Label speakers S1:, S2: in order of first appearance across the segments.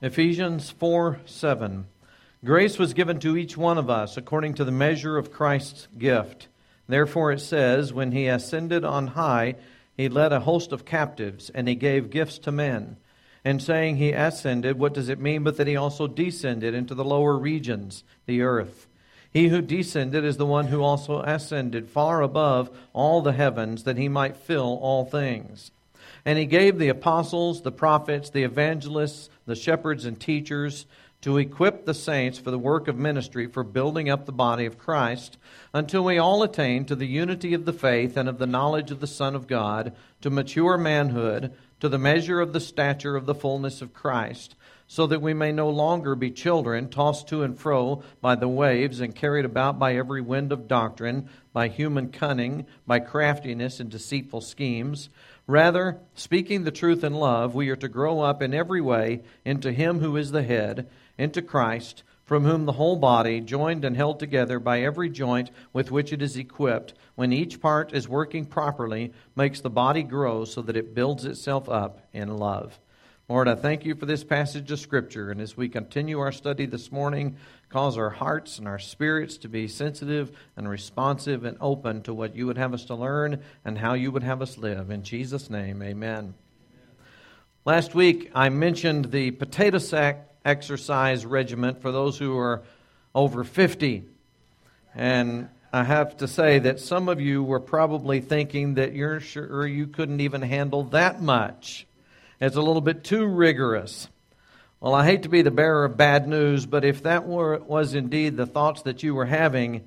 S1: Ephesians 4:7. Grace was given to each one of us according to the measure of Christ's gift. Therefore it says, when he ascended on high, he led a host of captives, and he gave gifts to men. And saying he ascended, what does it mean but that he also descended into the lower regions, the earth? He who descended is the one who also ascended far above all the heavens, that he might fill all things. And he gave the apostles, the prophets, the evangelists, the shepherds and teachers to equip the saints for the work of ministry, for building up the body of Christ, until we all attain to the unity of the faith and of the knowledge of the Son of God, to mature manhood, to the measure of the stature of the fullness of Christ, so that we may no longer be children, tossed to and fro by the waves and carried about by every wind of doctrine, by human cunning, by craftiness and deceitful schemes. Rather, speaking the truth in love, we are to grow up in every way into Him who is the head, into Christ, from whom the whole body, joined and held together by every joint with which it is equipped, when each part is working properly, makes the body grow so that it builds itself up in love. Lord, I thank you for this passage of Scripture, and as we continue our study this morning, cause our hearts and our spirits to be sensitive and responsive and open to what you would have us to learn and how you would have us live. In Jesus' name, amen. Last week, I mentioned the potato sack exercise regimen for those who are over 50. And I have to say that some of you were probably thinking that you're sure you couldn't even handle that much. It's a little bit too rigorous. Well, I hate to be the bearer of bad news, but if that was indeed the thoughts that you were having,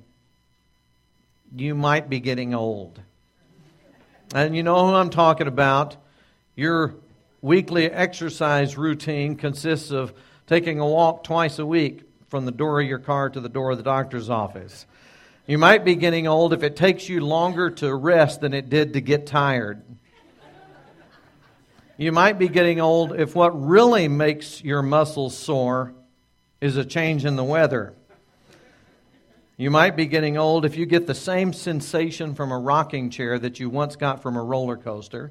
S1: you might be getting old. And you know who I'm talking about. Your weekly exercise routine consists of taking a walk twice a week from the door of your car to the door of the doctor's office. You might be getting old if it takes you longer to rest than it did to get tired. You might be getting old if what really makes your muscles sore is a change in the weather. You might be getting old if you get the same sensation from a rocking chair that you once got from a roller coaster.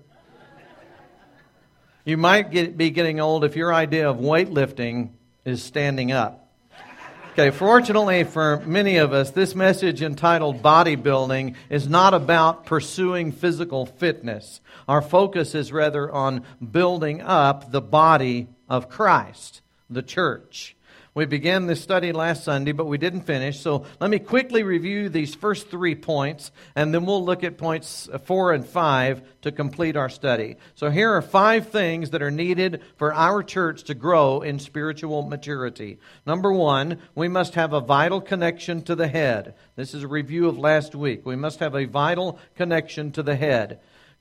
S1: You might be getting old if your idea of weightlifting is standing up. Okay, fortunately for many of us, this message entitled Bodybuilding is not about pursuing physical fitness. Our focus is rather on building up the body of Christ, the church. We began this study last Sunday, but we didn't finish. So let me quickly review these first 3 points, and then we'll look at points 4 and 5 to complete our study. So here are 5 things that are needed for our church to grow in spiritual maturity. Number 1, we must have a vital connection to the head. This is a review of last week. We must have a vital connection to the head.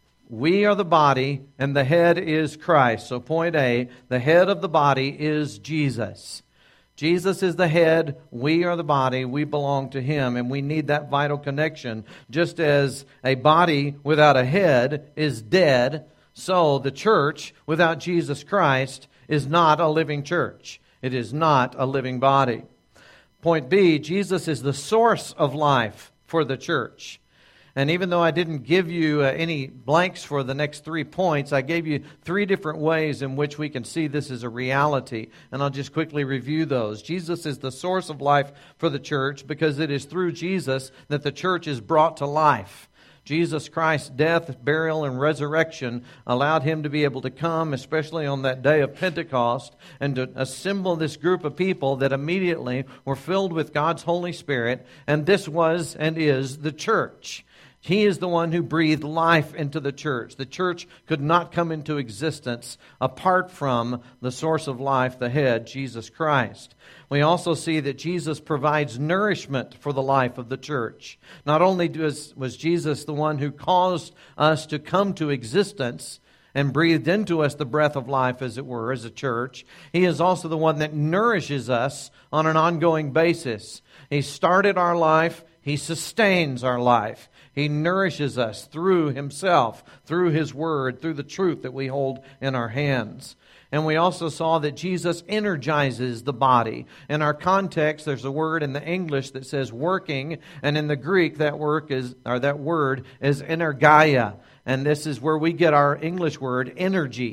S1: We are the body, and the head is Christ. So point A, the head of the body is Jesus. Jesus is the head, we are the body, we belong to Him, and we need that vital connection. Just as a body without a head is dead, so the church without Jesus Christ is not a living church. It is not a living body. Point B, Jesus is the source of life for the church. And even though I didn't give you any blanks for the next 3 points, I gave you 3 different ways in which we can see this as a reality. And I'll just quickly review those. Jesus is the source of life for the church because it is through Jesus that the church is brought to life. Jesus Christ's death, burial, and resurrection allowed Him to be able to come, especially on that day of Pentecost, and to assemble this group of people that immediately were filled with God's Holy Spirit. And this was and is the church. He is the one who breathed life into the church. The church could not come into existence apart from the source of life, the head, Jesus Christ. We also see that Jesus provides nourishment for the life of the church. Not only was Jesus the one who caused us to come to existence and breathed into us the breath of life, as it were, as a church, He is also the one that nourishes us on an ongoing basis. He started our life. He sustains our life. He nourishes us through Himself, through His Word, through the truth that we hold in our hands. And we also saw that Jesus energizes the body. In our context, there's a word in the English that says working, and in the Greek that word is energeia. And this is where we get our English word energy.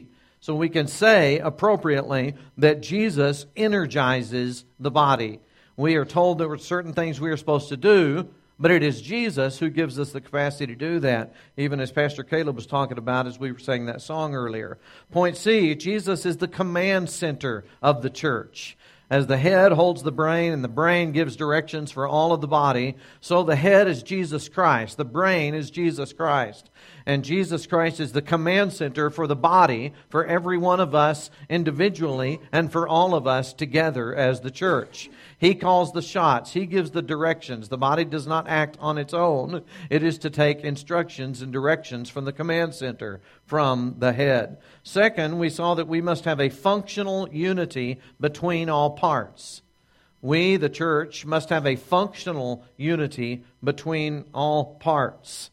S1: So we can say appropriately that Jesus energizes the body. We are told there were certain things we are supposed to do, but it is Jesus who gives us the capacity to do that, even as Pastor Caleb was talking about as we were saying that song earlier. Point C, Jesus is the command center of the church. As the head holds the brain and the brain gives directions for all of the body, so the head is Jesus Christ. The brain is Jesus Christ. And Jesus Christ is the command center for the body, for every one of us individually, and for all of us together as the church. He calls the shots. He gives the directions. The body does not act on its own. It is to take instructions and directions from the command center, from the head. Second, we saw that we must have a functional unity between all parts. We, the church, must have a functional unity between all parts.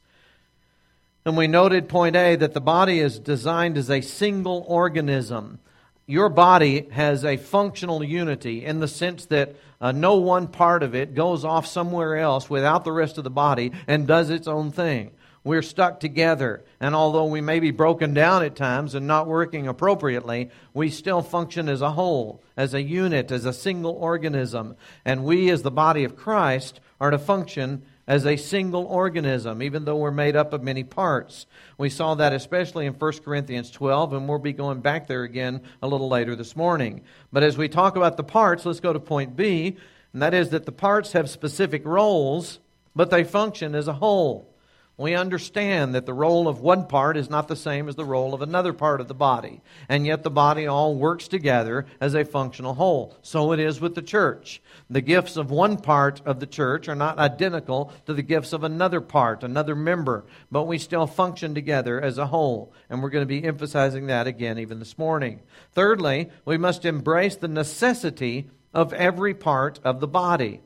S1: And we noted, point A, that the body is designed as a single organism. Your body has a functional unity in the sense that no one part of it goes off somewhere else without the rest of the body and does its own thing. We're stuck together, and although we may be broken down at times and not working appropriately, we still function as a whole, as a unit, as a single organism. And we, as the body of Christ, are to function as a single organism, even though we're made up of many parts. We saw that especially in 1 Corinthians 12, and we'll be going back there again a little later this morning. But as we talk about the parts, let's go to point B, and that is that the parts have specific roles, but they function as a whole. We understand that the role of one part is not the same as the role of another part of the body, and yet the body all works together as a functional whole. So it is with the church. The gifts of one part of the church are not identical to the gifts of another part, another member, but we still function together as a whole, and we're going to be emphasizing that again even this morning. Thirdly, we must embrace the necessity of every part of the body.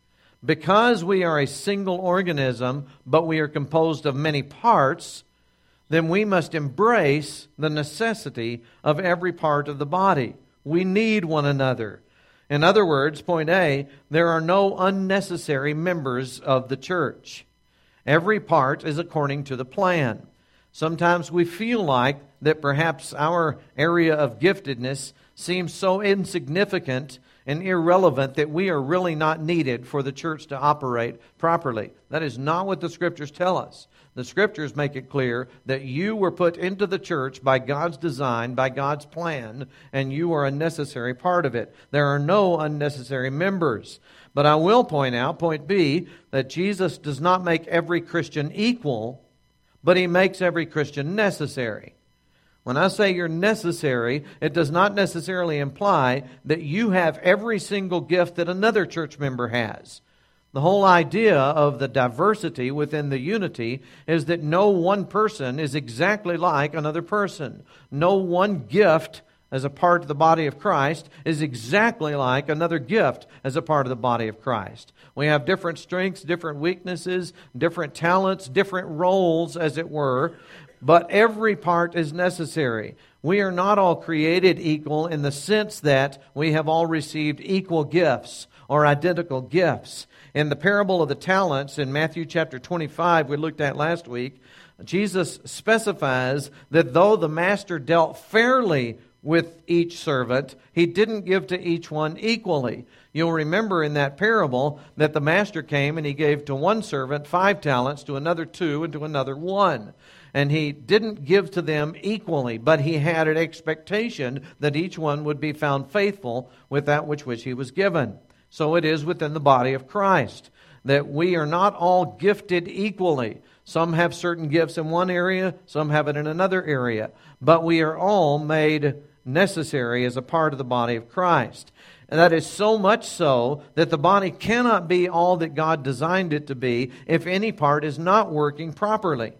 S1: Because we are a single organism, but we are composed of many parts, then we must embrace the necessity of every part of the body. We need one another. In other words, point A, there are no unnecessary members of the church. Every part is according to the plan. Sometimes we feel like that perhaps our area of giftedness seems so insignificant and irrelevant that we are really not needed for the church to operate properly. That is not what the Scriptures tell us. The Scriptures make it clear that you were put into the church by God's design, by God's plan, and you are a necessary part of it. There are no unnecessary members. But I will point out, point B, that Jesus does not make every Christian equal, but He makes every Christian necessary. When I say you're necessary, it does not necessarily imply that you have every single gift that another church member has. The whole idea of the diversity within the unity is that no one person is exactly like another person. No one gift as a part of the body of Christ is exactly like another gift as a part of the body of Christ. We have different strengths, different weaknesses, different talents, different roles, as it were. But every part is necessary. We are not all created equal in the sense that we have all received equal gifts or identical gifts. In the parable of the talents in Matthew chapter 25 we looked at last week, Jesus specifies that though the master dealt fairly with each servant, He didn't give to each one equally. You'll remember in that parable that the master came and He gave to one servant 5 talents, to another 2, and to another 1. And He didn't give to them equally, but He had an expectation that each one would be found faithful with that which he was given. So it is within the body of Christ, that we are not all gifted equally. Some have certain gifts in one area, some have it in another area. But we are all made necessary as a part of the body of Christ. And that is so much so that the body cannot be all that God designed it to be if any part is not working properly.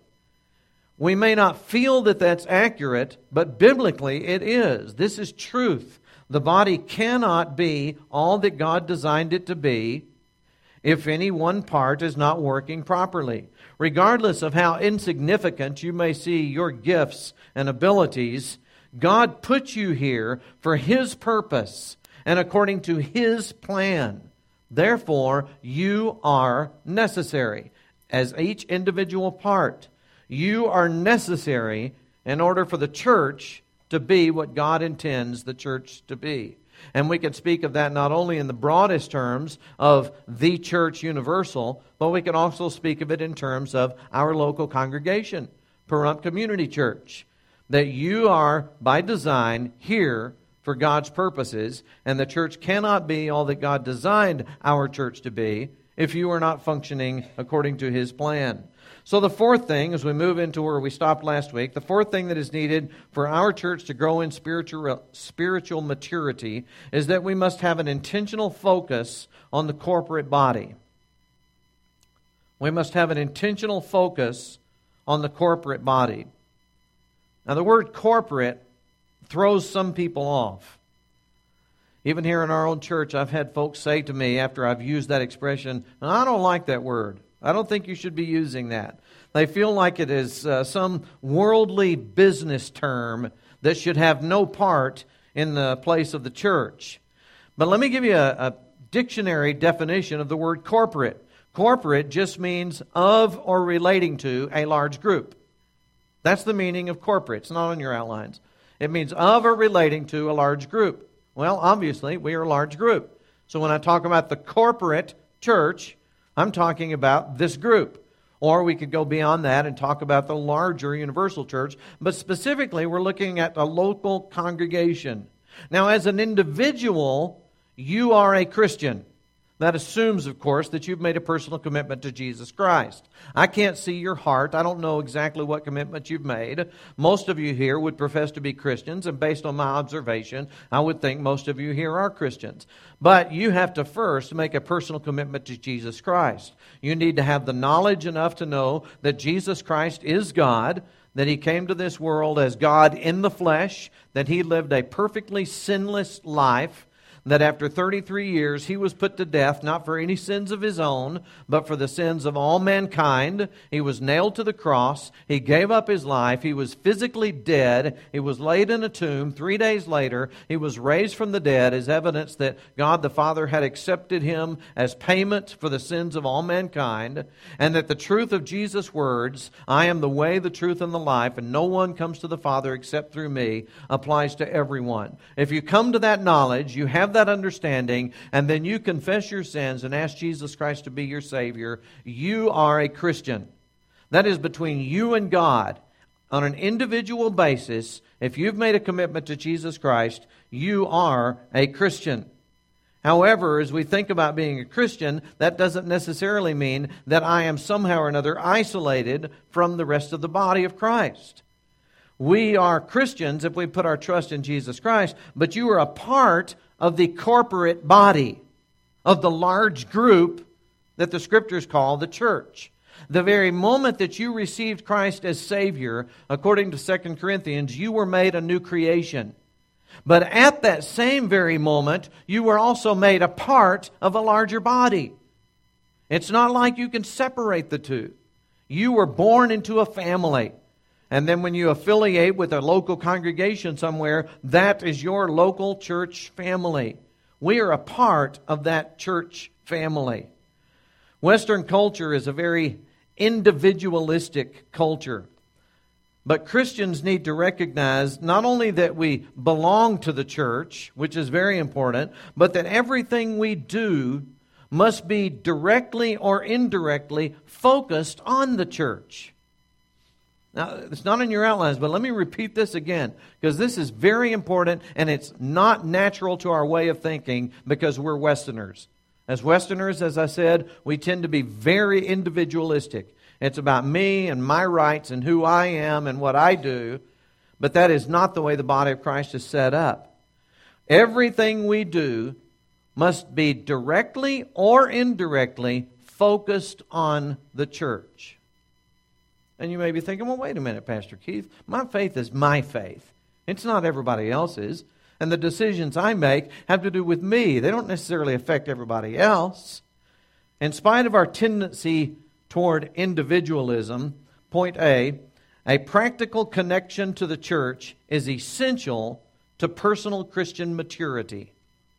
S1: We may not feel that that's accurate, but biblically it is. This is truth. The body cannot be all that God designed it to be if any one part is not working properly. Regardless of how insignificant you may see your gifts and abilities, God put you here for His purpose and according to His plan. Therefore, you are necessary as each individual part. You are necessary in order for the church to be what God intends the church to be. And we can speak of that not only in the broadest terms of the church universal, but we can also speak of it in terms of our local congregation, Pahrump Community Church. That you are, by design, here for God's purposes, and the church cannot be all that God designed our church to be if you are not functioning according to His plan. So the fourth thing, as we move into where we stopped last week, the fourth thing that is needed for our church to grow in spiritual maturity is that we must have an intentional focus on the corporate body. We must have an intentional focus on the corporate body. Now the word corporate throws some people off. Even here in our own church, I've had folks say to me after I've used that expression, I don't like that word. I don't think you should be using that. They feel like it is some worldly business term that should have no part in the place of the church. But let me give you a dictionary definition of the word corporate. Corporate just means of or relating to a large group. That's the meaning of corporate. It's not on your outlines. It means of or relating to a large group. Well, obviously, we are a large group. So when I talk about the corporate church, I'm talking about this group. Or we could go beyond that and talk about the larger universal church. But specifically, we're looking at a local congregation. Now, as an individual, you are a Christian. That assumes, of course, that you've made a personal commitment to Jesus Christ. I can't see your heart. I don't know exactly what commitment you've made. Most of you here would profess to be Christians, and based on my observation, I would think most of you here are Christians. But you have to first make a personal commitment to Jesus Christ. You need to have the knowledge enough to know that Jesus Christ is God, that He came to this world as God in the flesh, that He lived a perfectly sinless life, that after 33 years He was put to death, not for any sins of His own, but for the sins of all mankind. He was nailed to the cross. He gave up His life. He was physically dead. He was laid in a tomb. 3 days later, He was raised from the dead as evidence that God the Father had accepted Him as payment for the sins of all mankind, and that the truth of Jesus' words, I am the way, the truth, and the life, and no one comes to the Father except through me, applies to everyone. If you come to that knowledge, you have that understanding, and then you confess your sins and ask Jesus Christ to be your Savior, you are a Christian. That is between you and God. On an individual basis, if you've made a commitment to Jesus Christ, you are a Christian. However, as we think about being a Christian, that doesn't necessarily mean that I am somehow or another isolated from the rest of the body of Christ. We are Christians if we put our trust in Jesus Christ, but you are a part of the corporate body, of the large group that the Scriptures call the church. The very moment that you received Christ as Savior, according to 2 Corinthians, you were made a new creation. But at that same very moment, you were also made a part of a larger body. It's not like you can separate the two. You were born into a family. And then when you affiliate with a local congregation somewhere, that is your local church family. We are a part of that church family. Western culture is a very individualistic culture. But Christians need to recognize not only that we belong to the church, which is very important, but that everything we do must be directly or indirectly focused on the church. Now, it's not in your outlines, but let me repeat this again, because this is very important, and it's not natural to our way of thinking because we're Westerners. As Westerners, as I said, we tend to be very individualistic. It's about me and my rights and who I am and what I do, but that is not the way the body of Christ is set up. Everything we do must be directly or indirectly focused on the church. And you may be thinking, well, wait a minute, Pastor Keith. My faith is my faith. It's not everybody else's. And the decisions I make have to do with me. They don't necessarily affect everybody else. In spite of our tendency toward individualism, point A practical connection to the church is essential to personal Christian maturity.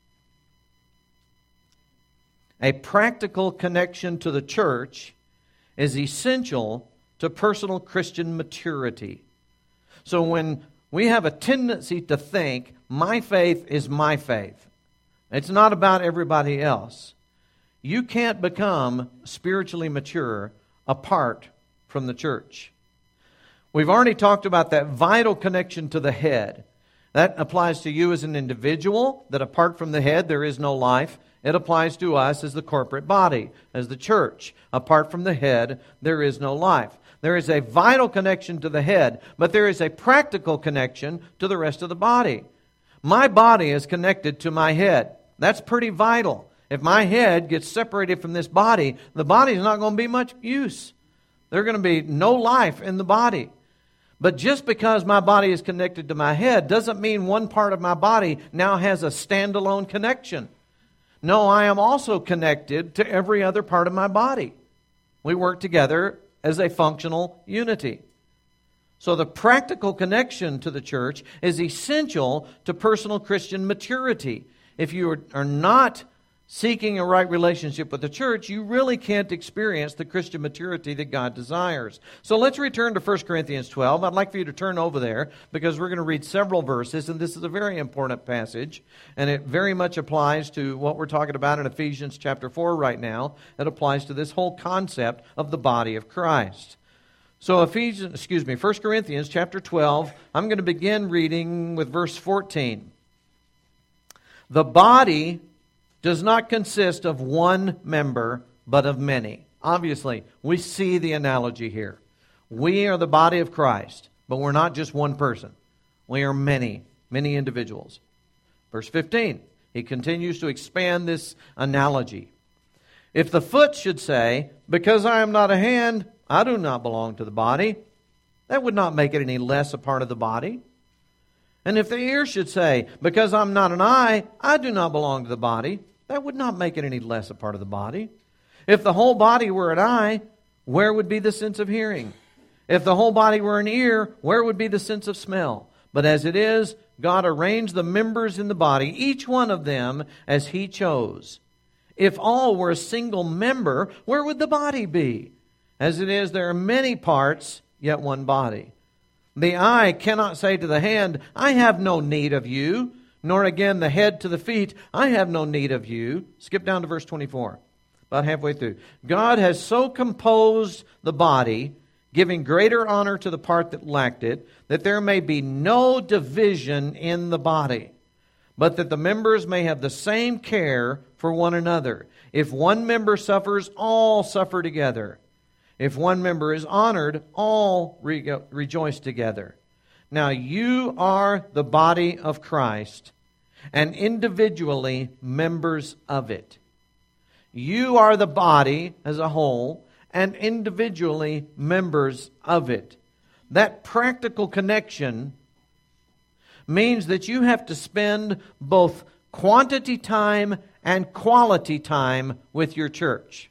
S1: A practical connection to the church is essential to personal Christian maturity. So when we have a tendency to think, my faith is my faith. It's not about everybody else. You can't become spiritually mature apart from the church. We've already talked about that vital connection to the head. That applies to you as an individual, that apart from the head there is no life. It applies to us as the corporate body, as the church. Apart from the head, there is no life. There is a vital connection to the head, but there is a practical connection to the rest of the body. My body is connected to my head. That's pretty vital. If my head gets separated from this body, the body is not going to be much use. There's going to be no life in the body. But just because my body is connected to my head doesn't mean one part of my body now has a standalone connection. No, I am also connected to every other part of my body. We work together as a functional unity. So the practical connection to the church is essential to personal Christian maturity. If you are not seeking a right relationship with the church, you really can't experience the Christian maturity that God desires. So let's return to 1 Corinthians 12. I'd like for you to turn over there because we're going to read several verses, and this is a very important passage, and it very much applies to what we're talking about in Ephesians chapter 4 right now. It applies to this whole concept of the body of Christ. So 1 Corinthians chapter 12, I'm going to begin reading with verse 14. The body does not consist of one member, but of many. Obviously, we see the analogy here. We are the body of Christ, but we're not just one person. We are many, many individuals. Verse 15, he continues to expand this analogy. If the foot should say, because I am not a hand, I do not belong to the body, that would not make it any less a part of the body. And if the ear should say, because I'm not an eye, I do not belong to the body, that would not make it any less a part of the body. If the whole body were an eye, where would be the sense of hearing? If the whole body were an ear, where would be the sense of smell? But as it is, God arranged the members in the body, each one of them as He chose. If all were a single member, where would the body be? As it is, there are many parts, yet one body. The eye cannot say to the hand, I have no need of you, nor again the head to the feet, I have no need of you. Skip down to verse 24, about halfway through. God has so composed the body, giving greater honor to the part that lacked it, that there may be no division in the body, but that the members may have the same care for one another. If one member suffers, all suffer together. If one member is honored, all rejoice together. Now you are the body of Christ, and individually members of it. You are the body as a whole, and individually members of it. That practical connection means that you have to spend both quantity time and quality time with your church.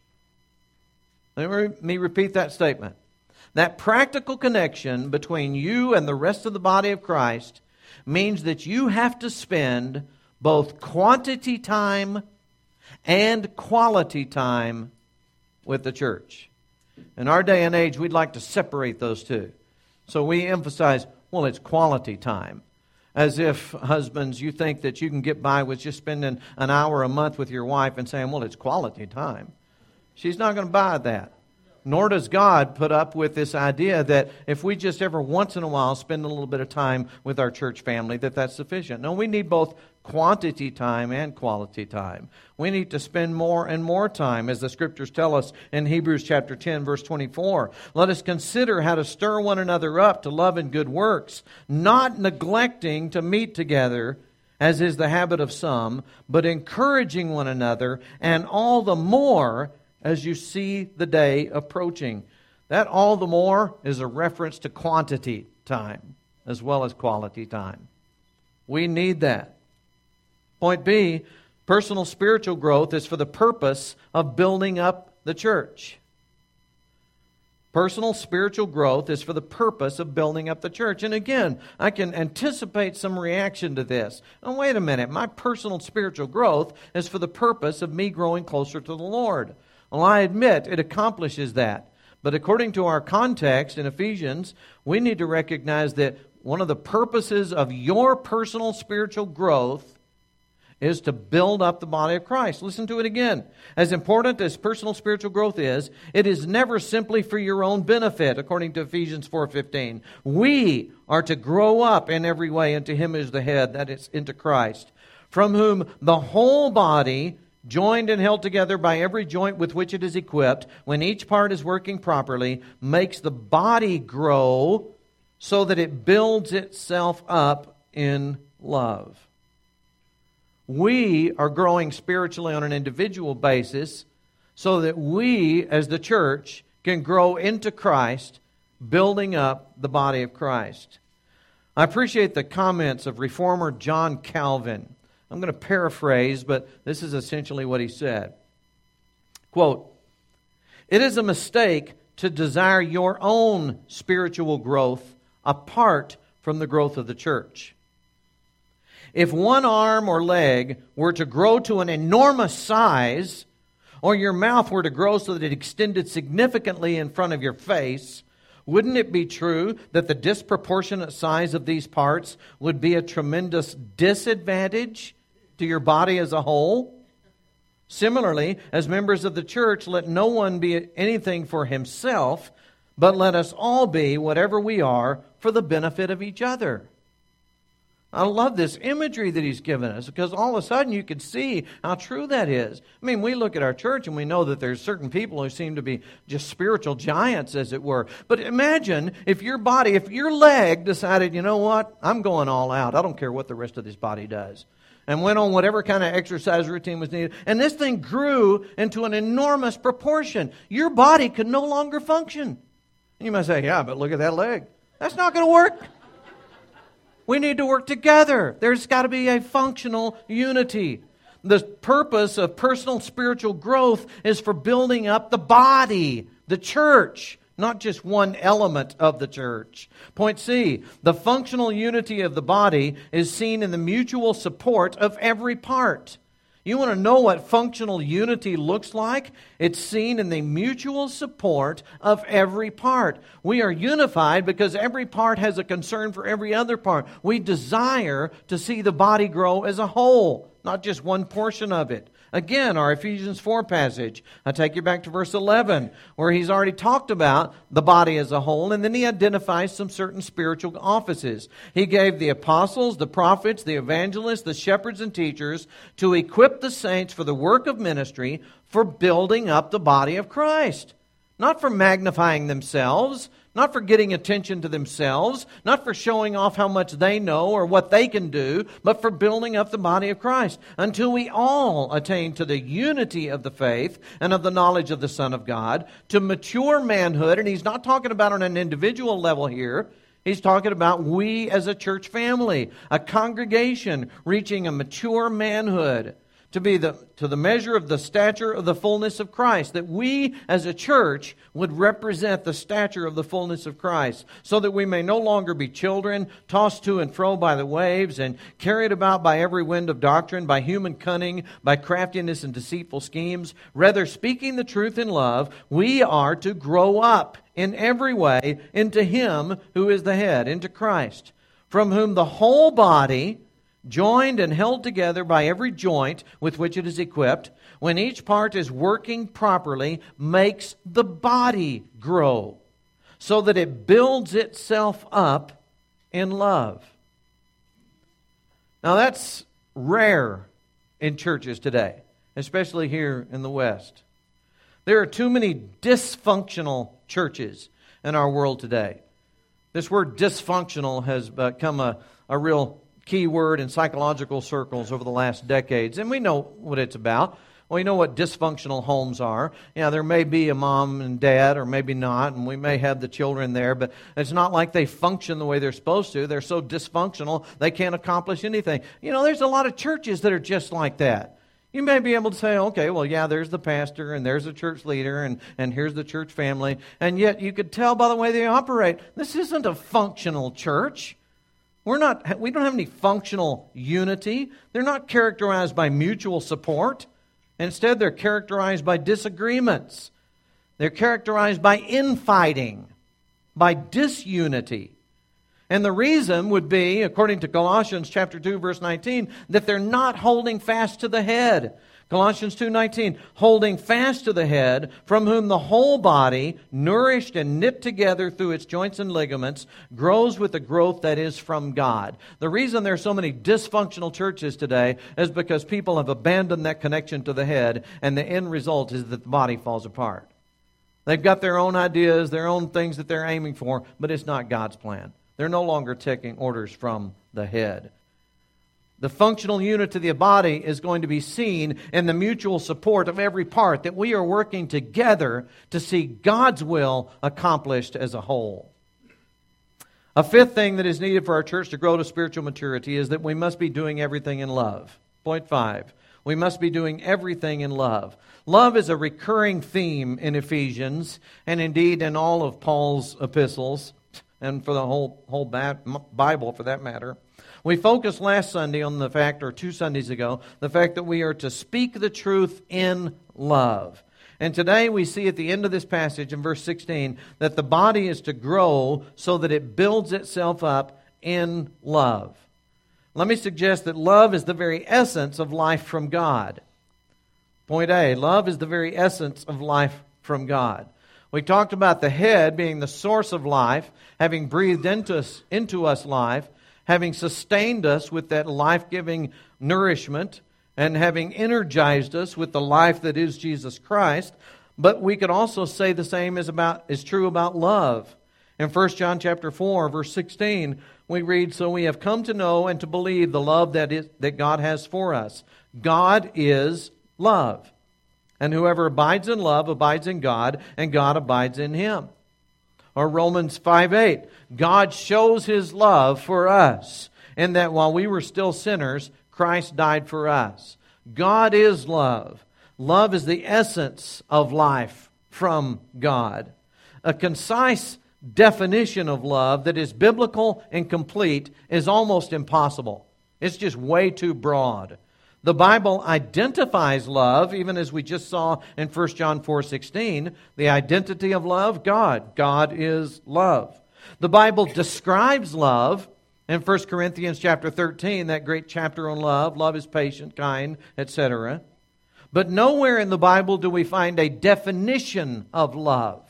S1: Let me repeat that statement. That practical connection between you and the rest of the body of Christ means that you have to spend both quantity time and quality time with the church. In our day and age, we'd like to separate those two. So we emphasize, well, it's quality time. As if, husbands, you think that you can get by with just spending an hour a month with your wife and saying, well, it's quality time. She's not going to buy that. Nor does God put up with this idea that if we just ever once in a while spend a little bit of time with our church family, that's sufficient. No, we need both quantity time and quality time. We need to spend more and more time, as the Scriptures tell us in Hebrews chapter 10, verse 24. Let us consider how to stir one another up to love and good works, not neglecting to meet together, as is the habit of some, but encouraging one another, and all the more as you see the day approaching. That all the more is a reference to quantity time as well as quality time. We need that. Point B, personal spiritual growth is for the purpose of building up the church. Personal spiritual growth is for the purpose of building up the church. And again, I can anticipate some reaction to this. Oh, wait a minute, my personal spiritual growth is for the purpose of me growing closer to the Lord. Well, I admit it accomplishes that. But according to our context in Ephesians, we need to recognize that one of the purposes of your personal spiritual growth is to build up the body of Christ. Listen to it again. As important as personal spiritual growth is, it is never simply for your own benefit, according to Ephesians 4:15. We are to grow up in every way into Him as the head, that is, into Christ, from whom the whole body, joined and held together by every joint with which it is equipped, when each part is working properly, makes the body grow so that it builds itself up in love. We are growing spiritually on an individual basis so that we, as the church, can grow into Christ, building up the body of Christ. I appreciate the comments of Reformer John Calvin. I'm going to paraphrase, but this is essentially what he said. Quote, "It is a mistake to desire your own spiritual growth apart from the growth of the church. If one arm or leg were to grow to an enormous size, or your mouth were to grow so that it extended significantly in front of your face, wouldn't it be true that the disproportionate size of these parts would be a tremendous disadvantage to your body as a whole? Similarly, as members of the church, let no one be anything for himself, but let us all be whatever we are for the benefit of each other." I love this imagery that he's given us, because all of a sudden you can see how true that is. I mean, we look at our church and we know that there's certain people who seem to be just spiritual giants, as it were. But imagine if your body, if your leg decided, you know what, I'm going all out. I don't care what the rest of this body does. And went on whatever kind of exercise routine was needed. And this thing grew into an enormous proportion. Your body could no longer function. And you might say, yeah, but look at that leg. That's not going to work. We need to work together. There's got to be a functional unity. The purpose of personal spiritual growth is for building up the body, the church, not just one element of the church. Point C, the functional unity of the body is seen in the mutual support of every part. You want to know what functional unity looks like? It's seen in the mutual support of every part. We are unified because every part has a concern for every other part. We desire to see the body grow as a whole, not just one portion of it. Again, our Ephesians 4 passage. I take you back to verse 11, where he's already talked about the body as a whole, and then he identifies some certain spiritual offices. He gave the apostles, the prophets, the evangelists, the shepherds and teachers to equip the saints for the work of ministry, for building up the body of Christ. Not for magnifying themselves, not for getting attention to themselves, not for showing off how much they know or what they can do, but for building up the body of Christ until we all attain to the unity of the faith and of the knowledge of the Son of God, to mature manhood. And he's not talking about on an individual level here. He's talking about we as a church family, a congregation reaching a mature manhood, to be to the measure of the stature of the fullness of Christ, that we as a church would represent the stature of the fullness of Christ, so that we may no longer be children, tossed to and fro by the waves, and carried about by every wind of doctrine, by human cunning, by craftiness and deceitful schemes. Rather, speaking the truth in love, we are to grow up in every way into Him who is the head, into Christ, from whom the whole body, joined and held together by every joint with which it is equipped, when each part is working properly, makes the body grow, so that it builds itself up in love. Now that's rare in churches today, especially here in the West. There are too many dysfunctional churches in our world today. This word dysfunctional has become a real key word in psychological circles over the last decades, and we know what it's about. We know what dysfunctional homes are. Yeah, there may be a mom and dad, or maybe not, and we may have the children there, but it's not like they function the way they're supposed to. They're so dysfunctional, they can't accomplish anything. You know, there's a lot of churches that are just like that. You may be able to say, okay, well, yeah, there's the pastor, and there's the church leader, and here's the church family, and yet you could tell by the way they operate, this isn't a functional church. We don't have any functional unity. They're not characterized by mutual support. Instead, they're characterized by disagreements. They're characterized by infighting, by disunity. And the reason would be, according to Colossians chapter 2, verse 19, that they're not holding fast to the head. Colossians 2:19, holding fast to the head, from whom the whole body, nourished and knit together through its joints and ligaments, grows with the growth that is from God. The reason there are so many dysfunctional churches today is because people have abandoned that connection to the head, and the end result is that the body falls apart. They've got their own ideas, their own things that they're aiming for, but it's not God's plan. They're no longer taking orders from the head. The functional unity of the body is going to be seen in the mutual support of every part, that we are working together to see God's will accomplished as a whole. A fifth thing that is needed for our church to grow to spiritual maturity is that we must be doing everything in love. Point 5, we must be doing everything in love. Love is a recurring theme in Ephesians, and indeed in all of Paul's epistles, and for the whole Bible for that matter. We focused last Sunday on the fact, or 2 Sundays ago, the fact that we are to speak the truth in love. And today we see at the end of this passage in verse 16 that the body is to grow so that it builds itself up in love. Let me suggest that love is the very essence of life from God. Point A, love is the very essence of life from God. We talked about the head being the source of life, having breathed into us life, having sustained us with that life-giving nourishment, and having energized us with the life that is Jesus Christ. But we could also say the same is true about love. In 1 John chapter 4, verse 16, we read, "So we have come to know and to believe the love that God has for us. God is love. And whoever abides in love abides in God, and God abides in him." Or Romans 5:8, God shows His love for us, in that while we were still sinners, Christ died for us. God is love. Love is the essence of life from God. A concise definition of love that is biblical and complete is almost impossible. It's just way too broad. The Bible identifies love, even as we just saw in 1 John 4:16. The identity of love, God. God is love. The Bible describes love in 1 Corinthians chapter 13, that great chapter on love. Love is patient, kind, etc. But nowhere in the Bible do we find a definition of love.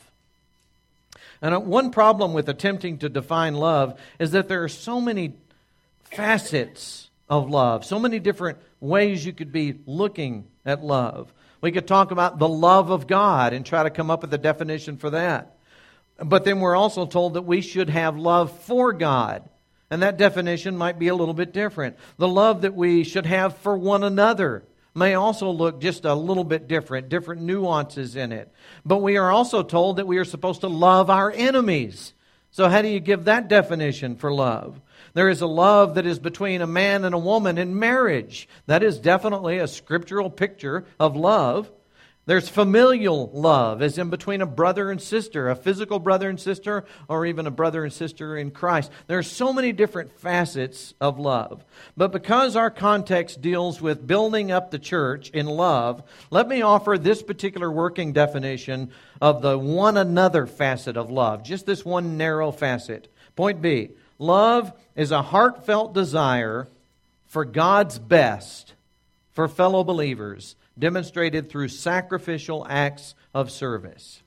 S1: And one problem with attempting to define love is that there are so many facets of love, so many different ways you could be looking at love. We could talk about the love of God and try to come up with a definition for that. But then we're also told that we should have love for God. And that definition might be a little bit different. The love that we should have for one another may also look just a little bit different nuances in it. But we are also told that we are supposed to love our enemies. So how do you give that definition for love? There is a love that is between a man and a woman in marriage. That is definitely a scriptural picture of love. There's familial love, as in between a brother and sister, a physical brother and sister, or even a brother and sister in Christ. There are so many different facets of love. But because our context deals with building up the church in love, let me offer this particular working definition of the one another facet of love. Just this one narrow facet. Point B. Love is a heartfelt desire for God's best for fellow believers, demonstrated through sacrificial acts of service.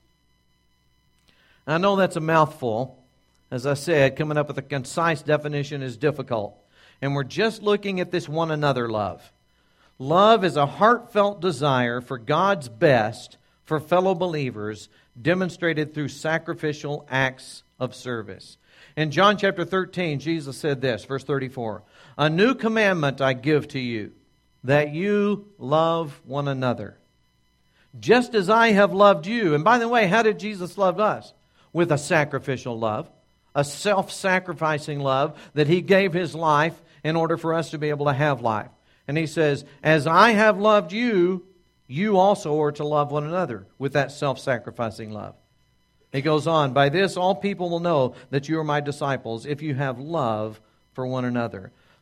S1: I know that's a mouthful. As I said, coming up with a concise definition is difficult. And we're just looking at this one another love. Love is a heartfelt desire for God's best for fellow believers, demonstrated through sacrificial acts of service. In John chapter 13, Jesus said this, verse 34, "A new commandment I give to you, that you love one another, just as I have loved you." And by the way, how did Jesus love us? With a sacrificial love, a self-sacrificing love that He gave His life in order for us to be able to have life. And He says, "As I have loved you, you also are to love one another," with that self-sacrificing love. He goes on, "By this all people will know that you are my disciples, if you have love for one another."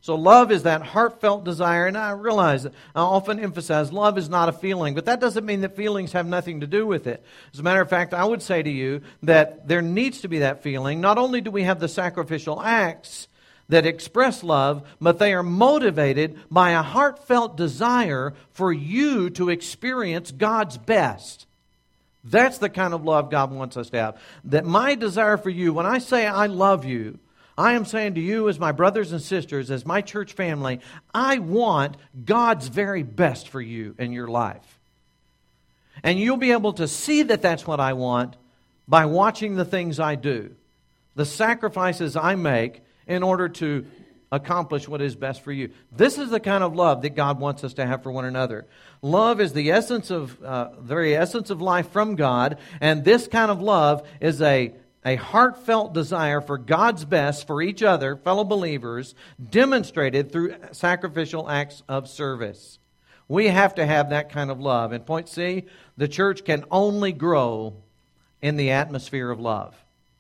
S1: So love is that heartfelt desire, and I realize that I often emphasize love is not a feeling, but that doesn't mean that feelings have nothing to do with it. As a matter of fact, I would say to you that there needs to be that feeling. Not only do we have the sacrificial acts that express love, but they are motivated by a heartfelt desire for you to experience God's best. That's the kind of love God wants us to have. That my desire for you, when I say I love you, I am saying to you as my brothers and sisters, as my church family, I want God's very best for you in your life. And you'll be able to see that that's what I want by watching the things I do, the sacrifices I make in order to accomplish what is best for you. This is the kind of love that God wants us to have for one another. Love is the essence of, very essence of life from God, and this kind of love is a heartfelt desire for God's best for each other, fellow believers, demonstrated through sacrificial acts of service. We have to have that kind of love. And point C, the church can only grow in the atmosphere of love.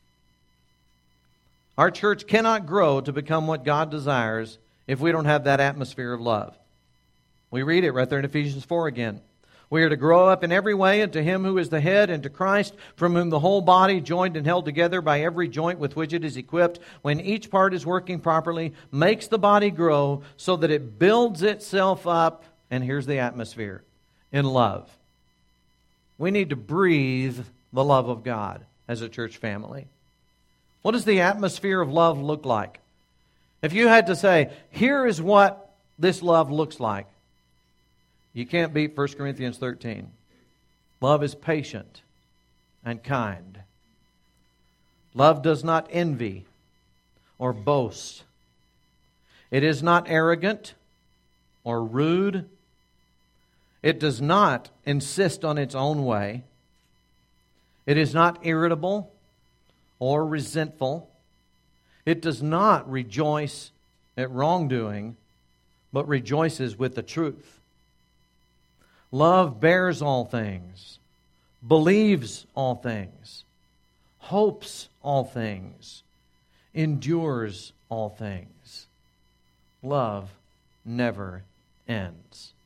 S1: Our church cannot grow to become what God desires if we don't have that atmosphere of love. We read it right there in Ephesians 4 again. We are to grow up in every way into Him who is the head, and to Christ, from whom the whole body, joined and held together by every joint with which it is equipped, when each part is working properly, makes the body grow so that it builds itself up, and here's the atmosphere, in love. We need to breathe the love of God as a church family. What does the atmosphere of love look like? If you had to say, here is what this love looks like, you can't beat 1 Corinthians 13. Love is patient and kind. Love does not envy or boast. It is not arrogant or rude. It does not insist on its own way. It is not irritable or resentful. It does not rejoice at wrongdoing, but rejoices with the truth. Love bears all things, believes all things, hopes all things, endures all things. Love never ends.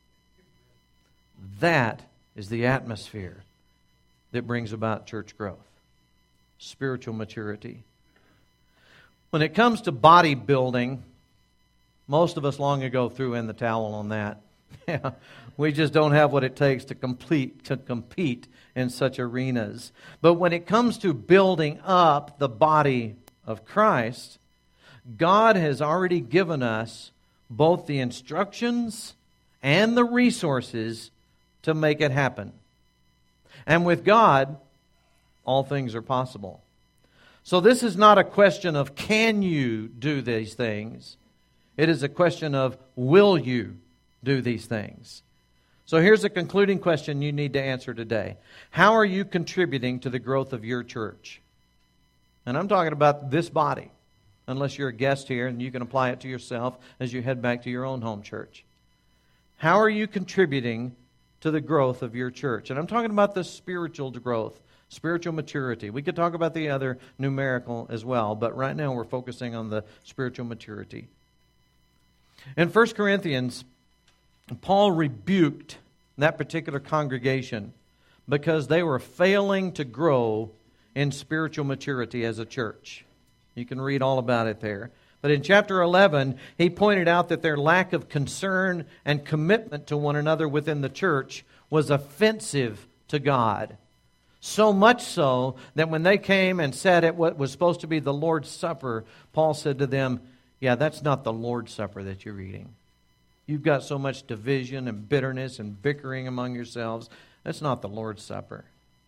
S1: That is the atmosphere that brings about church growth, spiritual maturity. When it comes to bodybuilding, most of us long ago threw in the towel on that. We just don't have what it takes to compete in such arenas. But when it comes to building up the body of Christ, God has already given us both the instructions and the resources to make it happen. And with God, all things are possible. So this is not a question of can you do these things. It is a question of will you do these things. So here's a concluding question you need to answer today. How are you contributing to the growth of your church? And I'm talking about this body, unless you're a guest here and you can apply it to yourself as you head back to your own home church. How are you contributing to the growth of your church? And I'm talking about the spiritual growth, spiritual maturity. We could talk about the other numerical as well, but right now we're focusing on the spiritual maturity. In 1 Corinthians, Paul rebuked that particular congregation because they were failing to grow in spiritual maturity as a church. You can read all about it there. But in chapter 11, he pointed out that their lack of concern and commitment to one another within the church was offensive to God. So much so that when they came and sat at what was supposed to be the Lord's Supper, Paul said to them, yeah, that's not the Lord's Supper that you're eating. You've got so much division and bitterness and bickering among yourselves. That's not the Lord's Supper.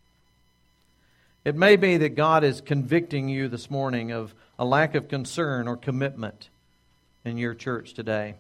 S1: It may be that God is convicting you this morning of a lack of concern or commitment in your church today.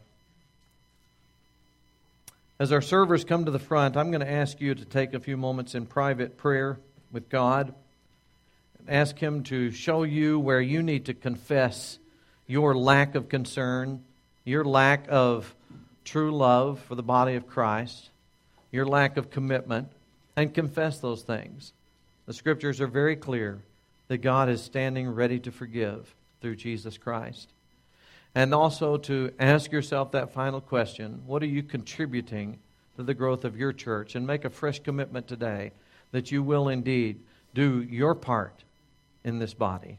S1: As our servers come to the front, I'm going to ask you to take a few moments in private prayer with God. Ask Him to show you where you need to confess your lack of concern, your lack of true love for the body of Christ, your lack of commitment, and confess those things. The Scriptures are very clear that God is standing ready to forgive through Jesus Christ. And also to ask yourself that final question, what are you contributing to the growth of your church? And make a fresh commitment today that you will indeed do your part in this body.